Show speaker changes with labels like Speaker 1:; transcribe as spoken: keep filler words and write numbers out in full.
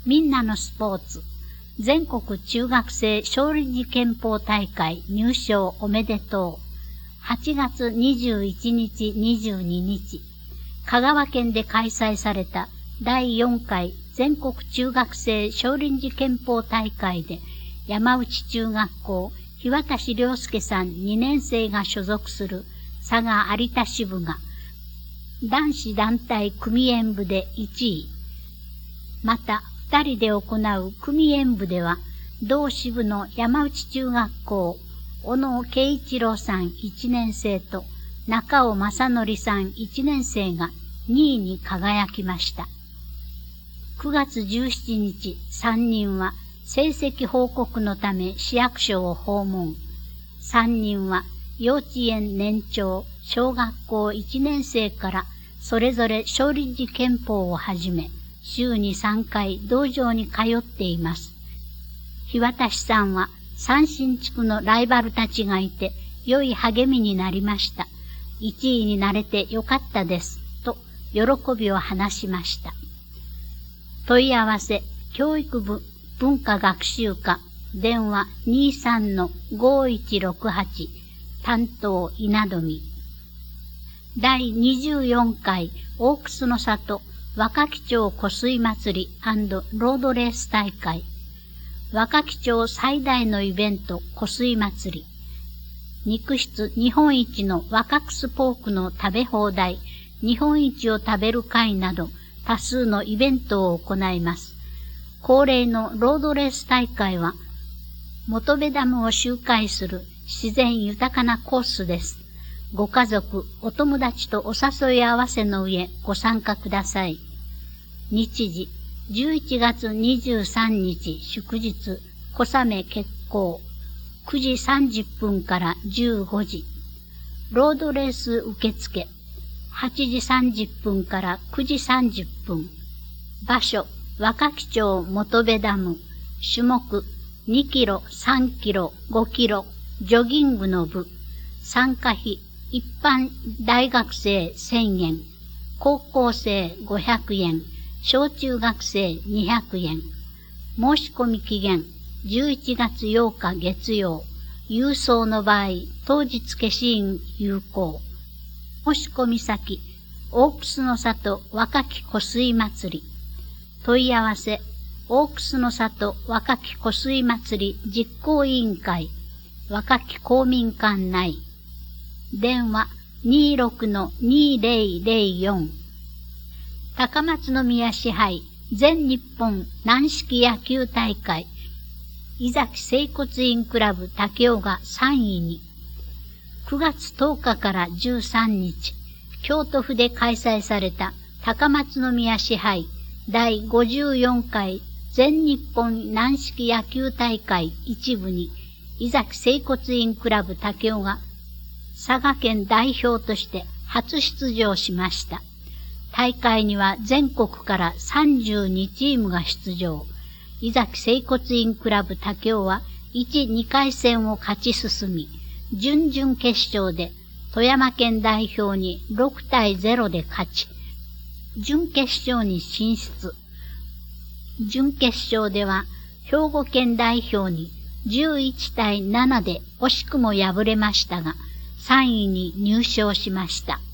Speaker 1: みんなのスポーツ全国中学生少林寺拳法大会入賞おめでとう。はちがつにじゅういちにち、にじゅうににち、香川県で開催されただいよんかい全国中学生少林寺拳法大会で山内中学校日渡良介さんにねんせいが所属する佐賀有田支部が男子団体組演部でいちい、またふたりで行う組演部では同支部の山内中学校小野圭一郎さんいちねんせいと中尾正則さんいちねんせいがにいに輝きました。くがつじゅうしちにち、さんにんは成績報告のため市役所を訪問。さんにんは幼稚園年長、小学校いちねんせいからそれぞれ少林寺拳法をはじめ、週にさんかい道場に通っています。日渡さんは三新地区のライバルたちがいて良い励みになりました。いちいになれてよかったです。と喜びを話しました。問い合わせ、教育部文化学習課、電話 にじゅうさんのごいちろくはち、担当稲富。だいにじゅうよんかい大楠の里若木町湖水祭り&ロードレース大会。若木町最大のイベント湖水祭り。肉質日本一の若楠ポークの食べ放題、日本一を食べる会など多数のイベントを行います。恒例のロードレース大会は、本部ダムを周回する自然豊かなコースです。ご家族、お友達とお誘い合わせの上ご参加ください。日時、じゅういちがつにじゅうさんにち祝日、小雨決行、くじさんじゅっぷんからじゅうごじ。ロードレース受付、はちじさんじゅっぷんからくじさんじゅっぷん。場所、若木町本部ダム。種目、にキロ、さんキロ、ごキロ、ジョギングの部。参加費、一般大学生せんえん、高校生ごひゃくえん、小中学生にひゃくえん。申し込み期限、じゅういちがつようか月曜。郵送の場合、当日消印有効。申し込み先、大楠の里若木湖水祭り。問い合わせ、大楠の里若木湖水祭り実行委員会、若木公民館内。電話 にじゅうろくのにせんよん。高松宮支配全日本軟式野球大会。井崎整骨院クラブ武雄がさんいに。くがつとおかからじゅうさんにち、京都府で開催された高松宮支配だいごじゅうよんかい全日本軟式野球大会一部に、井崎整骨院クラブ武雄が佐賀県代表として初出場しました。大会には全国からさんじゅうにチームが出場。井崎整骨院クラブ武雄はいち、にかいせんを勝ち進み、準々決勝で富山県代表にろくたいゼロで勝ち、準決勝に進出。準決勝では兵庫県代表にじゅういちたいななで惜しくも敗れましたが、さんいに入賞しました。